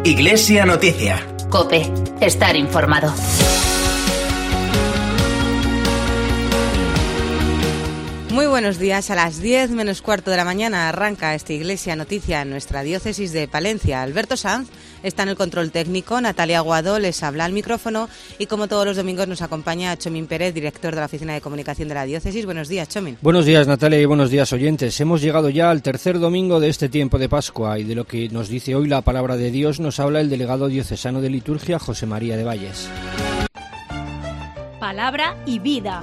Iglesia Noticia. COPE. Estar informado. Muy buenos días. A las 10 menos cuarto de la mañana arranca esta Iglesia Noticia en nuestra diócesis de Palencia. Alberto Sanz está en el control técnico, Natalia Aguado les habla al micrófono y como todos los domingos nos acompaña Chomín Pérez, director de la Oficina de Comunicación de la diócesis. Buenos días, Chomín. Buenos días, Natalia, y buenos días, oyentes. Hemos llegado ya al tercer domingo de este tiempo de Pascua y de lo que nos dice hoy la palabra de Dios nos habla el delegado diocesano de liturgia, José María de Valles. Palabra y vida.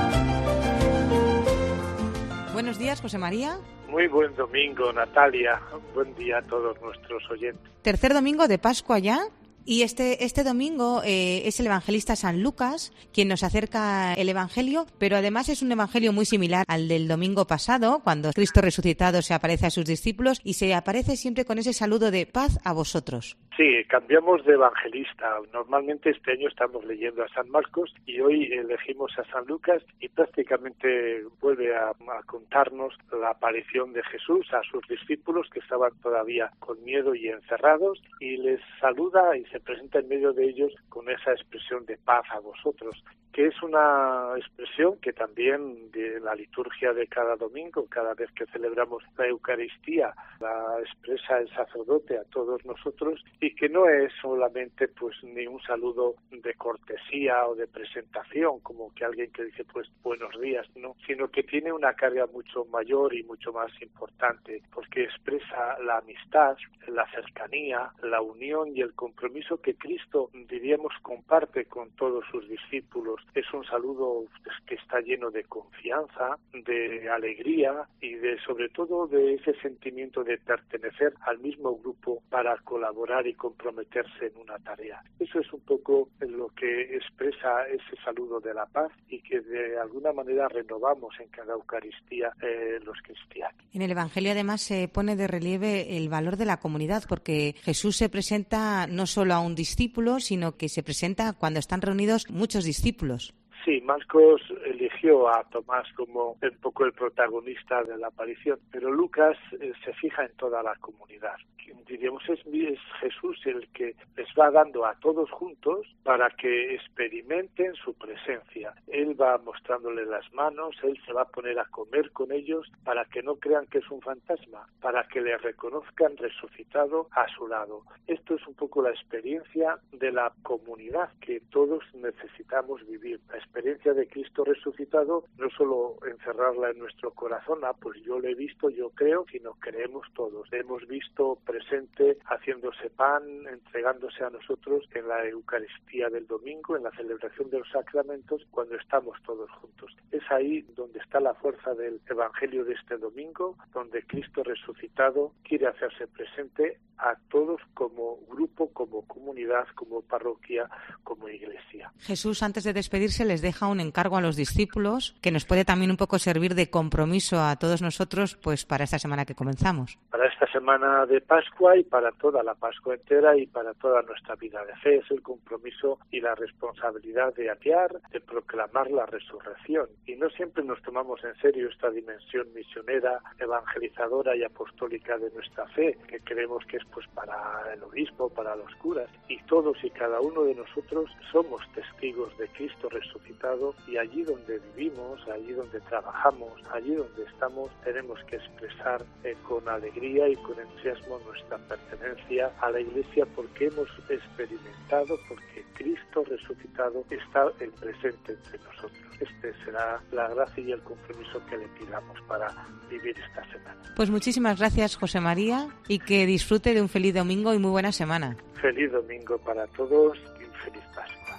Buenos días, José María. Muy buen domingo, Natalia. Buen día a todos nuestros oyentes. Tercer domingo de Pascua ya. Y este domingo es el evangelista San Lucas quien nos acerca el Evangelio, pero además es un Evangelio muy similar al del domingo pasado, cuando Cristo resucitado se aparece a sus discípulos y se aparece siempre con ese saludo de paz a vosotros. Sí, cambiamos de evangelista. Normalmente este año estamos leyendo a San Marcos y hoy elegimos a San Lucas y prácticamente vuelve a contarnos la aparición de Jesús a sus discípulos que estaban todavía con miedo y encerrados y les saluda y se presenta en medio de ellos con esa expresión de paz a vosotros, que es una expresión que también de la liturgia de cada domingo, cada vez que celebramos la Eucaristía, la expresa el sacerdote a todos nosotros y que no es solamente pues ni un saludo de cortesía o de presentación, como que alguien que dice pues buenos días, no, sino que tiene una carga mucho mayor y mucho más importante, porque expresa la amistad, la cercanía, la unión y el compromiso que Cristo, diríamos, comparte con todos sus discípulos. Es un saludo que está lleno de confianza, de alegría y sobre todo de ese sentimiento de pertenecer al mismo grupo para colaborar y comprometerse en una tarea. Eso es un poco lo que expresa ese saludo de la paz y que de alguna manera renovamos en cada Eucaristía los cristianos. En el Evangelio además se pone de relieve el valor de la comunidad, porque Jesús se presenta no solo a un discípulo, sino que se presenta cuando están reunidos muchos discípulos. Sí, Marcos eligió a Tomás como un poco el protagonista de la aparición, pero Lucas se fija en toda la comunidad. Diríamos, es Jesús el que les va dando a todos juntos para que experimenten su presencia. Él va mostrándole las manos, él se va a poner a comer con ellos para que no crean que es un fantasma, para que le reconozcan resucitado a su lado. Esto es un poco la experiencia de la comunidad que todos necesitamos vivir. La experiencia de Cristo resucitado, no solo encerrarla en nuestro corazón, pues yo lo he visto, yo creo, sino creemos todos. Le hemos visto presente haciéndose pan, entregándose a nosotros en la Eucaristía del domingo, en la celebración de los sacramentos, cuando estamos todos juntos. Es ahí donde está la fuerza del Evangelio de este domingo, donde Cristo resucitado quiere hacerse presente a todos como grupo, como comunidad, como parroquia, como iglesia. Jesús, antes de despedirse, les deja un encargo a los discípulos que nos puede también un poco servir de compromiso a todos nosotros pues para esta semana que comenzamos. Para esta semana de Pascua y para toda la Pascua entera y para toda nuestra vida de fe es el compromiso y la responsabilidad de anunciar, de proclamar la resurrección. Y no siempre nos tomamos en serio esta dimensión misionera, evangelizadora y apostólica de nuestra fe, que creemos que es pues para el obispo, para los curas, y todos y cada uno de nosotros somos testigos de Cristo resucitado y allí donde vivimos, allí donde trabajamos, allí donde estamos, tenemos que expresar con alegría y con entusiasmo nuestra pertenencia a la Iglesia porque hemos experimentado, porque Cristo resucitado está en presente entre nosotros. Este será la gracia y el compromiso que le pidamos para vivir esta semana. Pues muchísimas gracias, José María, y que disfrute de un feliz domingo y muy buena semana. Feliz domingo para todos y un feliz Pascua.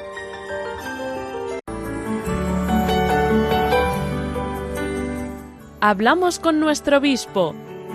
Hablamos con nuestro obispo.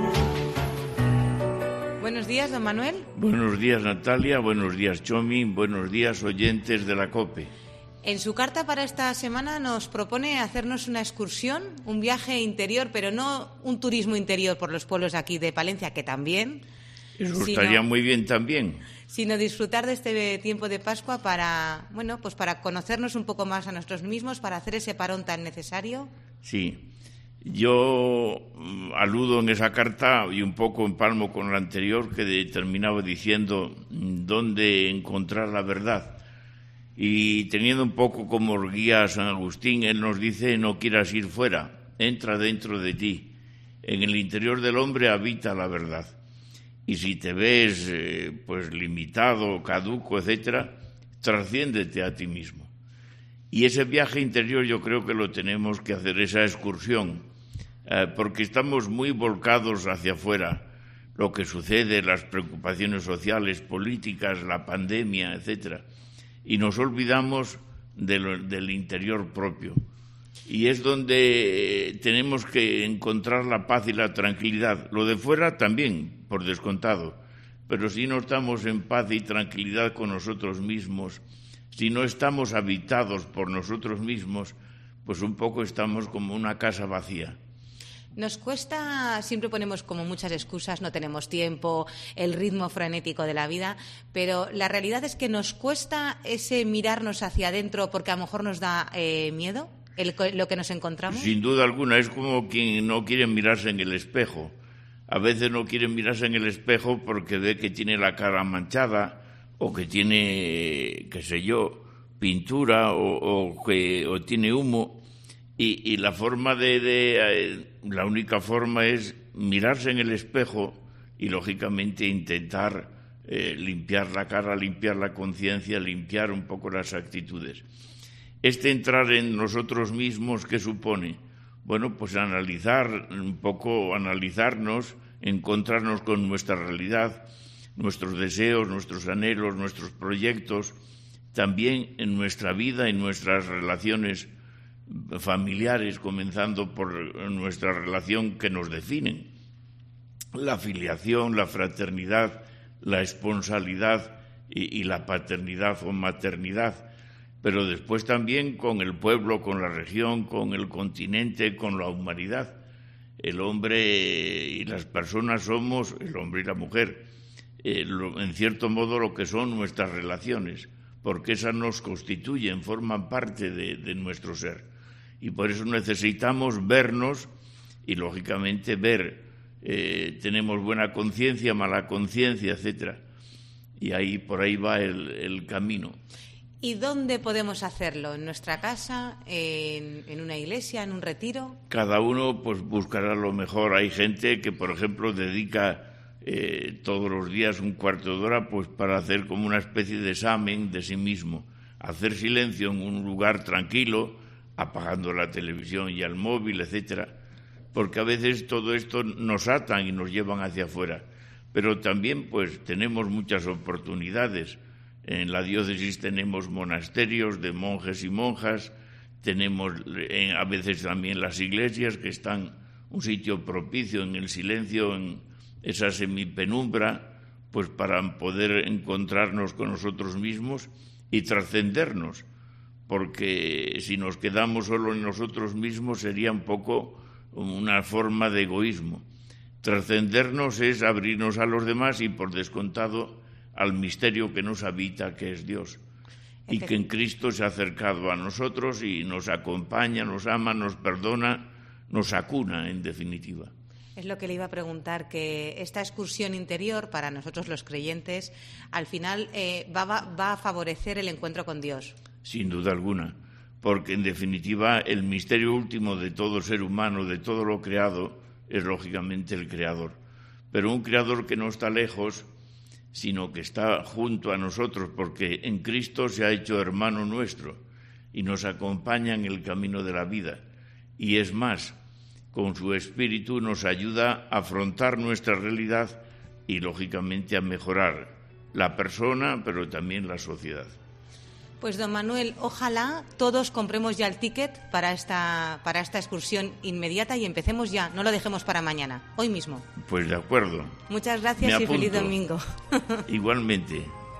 Buenos días, don Manuel. Buenos días, Natalia. Buenos días, Chomi. Buenos días, oyentes de la COPE. En su carta para esta semana nos propone hacernos una excursión, un viaje interior, pero no un turismo interior por los pueblos aquí de Palencia, que también. Eso estaría muy bien también. Sino disfrutar de este tiempo de Pascua para, bueno, pues para conocernos un poco más a nosotros mismos, para hacer ese parón tan necesario. Sí. Yo aludo en esa carta y un poco empalmo con la anterior, que terminaba diciendo dónde encontrar la verdad. Y teniendo un poco como guía a San Agustín, él nos dice: no quieras ir fuera, entra dentro de ti. En el interior del hombre habita la verdad. Y si te ves pues limitado, caduco, etcétera, trasciéndete a ti mismo. Y ese viaje interior yo creo que lo tenemos que hacer, esa excursión, porque estamos muy volcados hacia afuera. Lo que sucede, las preocupaciones sociales, políticas, la pandemia, etcétera. Y nos olvidamos del interior propio. Y es donde tenemos que encontrar la paz y la tranquilidad. Lo de fuera también, por descontado. Pero si no estamos en paz y tranquilidad con nosotros mismos, si no estamos habitados por nosotros mismos, pues un poco estamos como una casa vacía. Nos cuesta, siempre ponemos como muchas excusas, no tenemos tiempo, el ritmo frenético de la vida, pero la realidad es que nos cuesta ese mirarnos hacia adentro porque a lo mejor nos da miedo lo que nos encontramos. Sin duda alguna, es como quien no quiere mirarse en el espejo. A veces no quiere mirarse en el espejo porque ve que tiene la cara manchada o que tiene, qué sé yo, pintura o tiene humo. Y la forma la única forma es mirarse en el espejo y, lógicamente, intentar limpiar la cara, limpiar la conciencia, limpiar un poco las actitudes. Entrar en nosotros mismos, ¿qué supone? Bueno, pues analizar un poco, analizarnos, encontrarnos con nuestra realidad, nuestros deseos, nuestros anhelos, nuestros proyectos, también en nuestra vida, en nuestras relaciones familiares, comenzando por nuestra relación que nos definen, la filiación, la fraternidad, la esponsalidad y la paternidad o maternidad, pero después también con el pueblo, con la región, con el continente, con la humanidad. El hombre y las personas somos, el hombre y la mujer, en cierto modo lo que son nuestras relaciones, porque esas nos constituyen, forman parte de nuestro ser. Y por eso necesitamos vernos y, lógicamente, tenemos buena conciencia, mala conciencia, etcétera. Y por ahí va el camino. ¿Y dónde podemos hacerlo? ¿En nuestra casa? ¿En una iglesia? ¿En un retiro? Cada uno pues buscará lo mejor. Hay gente que, por ejemplo, dedica todos los días un cuarto de hora pues para hacer como una especie de examen de sí mismo. Hacer silencio en un lugar tranquilo, apagando la televisión y el móvil, etcétera, porque a veces todo esto nos atan y nos llevan hacia afuera. Pero también pues tenemos muchas oportunidades. En la diócesis tenemos monasterios de monjes y monjas, tenemos a veces también las iglesias, que están un sitio propicio en el silencio, en esa semipenumbra, pues para poder encontrarnos con nosotros mismos y trascendernos. Porque si nos quedamos solo en nosotros mismos sería un poco una forma de egoísmo. Trascendernos es abrirnos a los demás y, por descontado, al misterio que nos habita, que es Dios, y que en Cristo se ha acercado a nosotros y nos acompaña, nos ama, nos perdona, nos acuna, en definitiva. Es lo que le iba a preguntar, que esta excursión interior, para nosotros los creyentes, al final va a favorecer el encuentro con Dios. Sin duda alguna, porque en definitiva el misterio último de todo ser humano, de todo lo creado, es lógicamente el Creador. Pero un Creador que no está lejos, sino que está junto a nosotros, porque en Cristo se ha hecho hermano nuestro y nos acompaña en el camino de la vida. Y es más, con su Espíritu nos ayuda a afrontar nuestra realidad y, lógicamente, a mejorar la persona, pero también la sociedad. Pues, don Manuel, ojalá todos compremos ya el ticket para esta excursión inmediata y empecemos ya, no lo dejemos para mañana, hoy mismo. Pues de acuerdo. Muchas gracias y feliz domingo. Igualmente.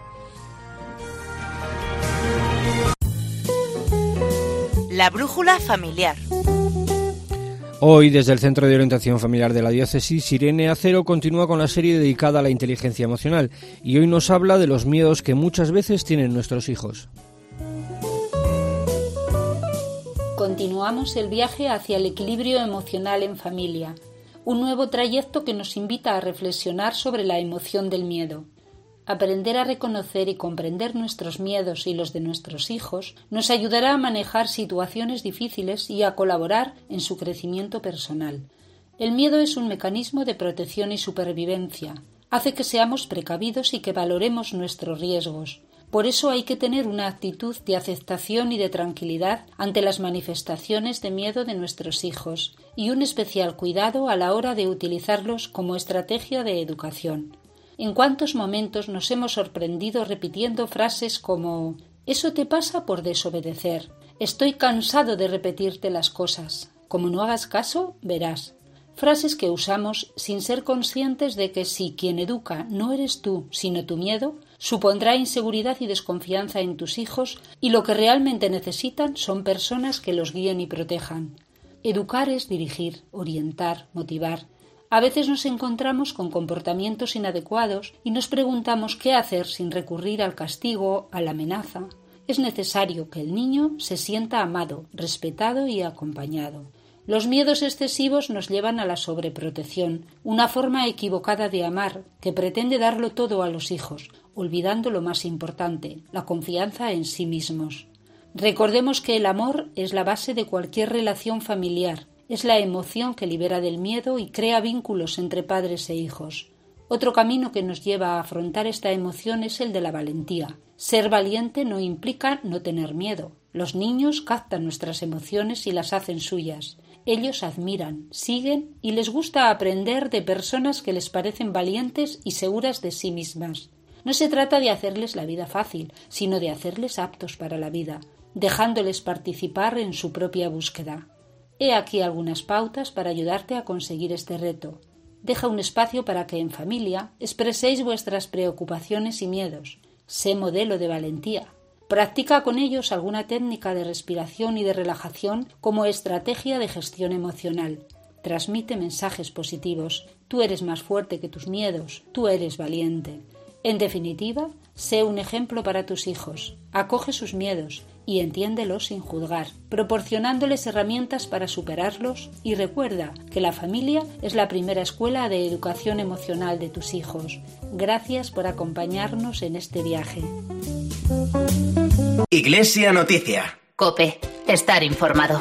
La brújula familiar. Hoy, desde el Centro de Orientación Familiar de la Diócesis, Irene Acero continúa con la serie dedicada a la inteligencia emocional y hoy nos habla de los miedos que muchas veces tienen nuestros hijos. Con continuamos el viaje hacia el equilibrio emocional en familia, un nuevo trayecto que nos invita a reflexionar sobre la emoción del miedo. Aprender a reconocer y comprender nuestros miedos y los de nuestros hijos nos ayudará a manejar situaciones difíciles y a colaborar en su crecimiento personal. El miedo es un mecanismo de protección y supervivencia. Hace que seamos precavidos y que valoremos nuestros riesgos. Por eso hay que tener una actitud de aceptación y de tranquilidad ante las manifestaciones de miedo de nuestros hijos y un especial cuidado a la hora de utilizarlos como estrategia de educación. ¿En cuántos momentos nos hemos sorprendido repitiendo frases como «Eso te pasa por desobedecer», «Estoy cansado de repetirte las cosas», «Como no hagas caso, verás». Frases que usamos sin ser conscientes de que si quien educa no eres tú, sino tu miedo, supondrá inseguridad y desconfianza en tus hijos y lo que realmente necesitan son personas que los guíen y protejan. Educar es dirigir, orientar, motivar. A veces nos encontramos con comportamientos inadecuados y nos preguntamos qué hacer sin recurrir al castigo, a la amenaza. Es necesario que el niño se sienta amado, respetado y acompañado. Los miedos excesivos nos llevan a la sobreprotección, una forma equivocada de amar que pretende darlo todo a los hijos, olvidando lo más importante, la confianza en sí mismos. Recordemos que el amor es la base de cualquier relación familiar, es la emoción que libera del miedo y crea vínculos entre padres e hijos. Otro camino que nos lleva a afrontar esta emoción es el de la valentía. Ser valiente no implica no tener miedo. Los niños captan nuestras emociones y las hacen suyas. Ellos admiran, siguen y les gusta aprender de personas que les parecen valientes y seguras de sí mismas. No se trata de hacerles la vida fácil, sino de hacerles aptos para la vida, dejándoles participar en su propia búsqueda. He aquí algunas pautas para ayudarte a conseguir este reto. Deja un espacio para que en familia expreséis vuestras preocupaciones y miedos. Sé modelo de valentía. Practica con ellos alguna técnica de respiración y de relajación como estrategia de gestión emocional. Transmite mensajes positivos. Tú eres más fuerte que tus miedos. Tú eres valiente. En definitiva, sé un ejemplo para tus hijos. Acoge sus miedos y entiéndelos sin juzgar, proporcionándoles herramientas para superarlos y recuerda que la familia es la primera escuela de educación emocional de tus hijos. Gracias por acompañarnos en este viaje. Iglesia Noticia. COPE. Estar informado.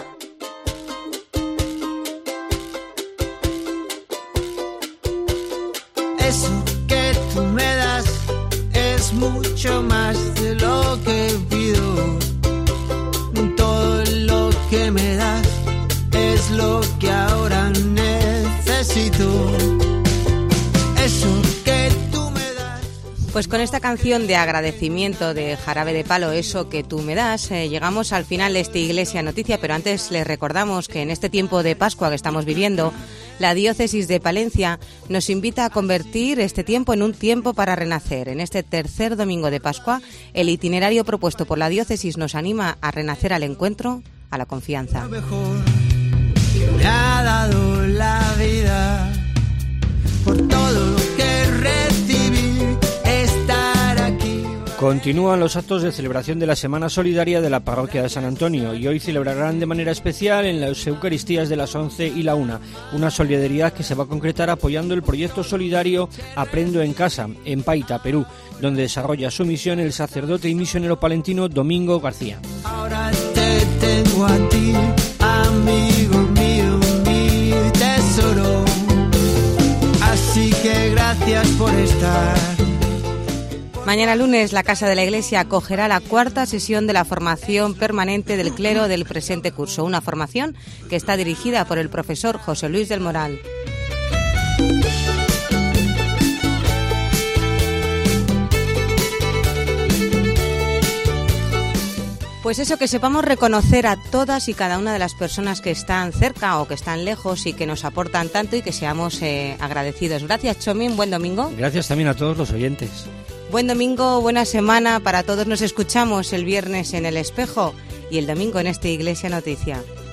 Eso que tú me das es mucho más de lo que pido. Todo lo que me das es lo que ahora necesito. Eso que tú me das. Pues con esta canción de agradecimiento de Jarabe de Palo, Eso que tú me das, llegamos al final de esta Iglesia Noticia, pero antes les recordamos que en este tiempo de Pascua que estamos viviendo, la Diócesis de Palencia nos invita a convertir este tiempo en un tiempo para renacer. En este tercer domingo de Pascua, el itinerario propuesto por la Diócesis nos anima a renacer al encuentro, a la confianza. Lo mejor que me ha dado la vida, por todo lo que recibí, estar aquí. Continúan los actos de celebración de la Semana Solidaria de la Parroquia de San Antonio y hoy celebrarán de manera especial en las Eucaristías de las 11 y la 1, una solidaridad que se va a concretar apoyando el proyecto solidario Aprendo en Casa, en Paita, Perú, donde desarrolla su misión el sacerdote y misionero palentino Domingo García. Ahora te tengo a ti, amigo mío, mi tesoro, así que gracias por estar. Mañana lunes la Casa de la Iglesia acogerá la cuarta sesión de la formación permanente del clero del presente curso, una formación que está dirigida por el profesor José Luis del Moral. Pues eso, que sepamos reconocer a todas y cada una de las personas que están cerca o que están lejos y que nos aportan tanto y que seamos agradecidos. Gracias, Chomín, buen domingo. Gracias también a todos los oyentes. Buen domingo, buena semana para todos. Nos escuchamos el viernes en El Espejo y el domingo en esta Iglesia Noticia.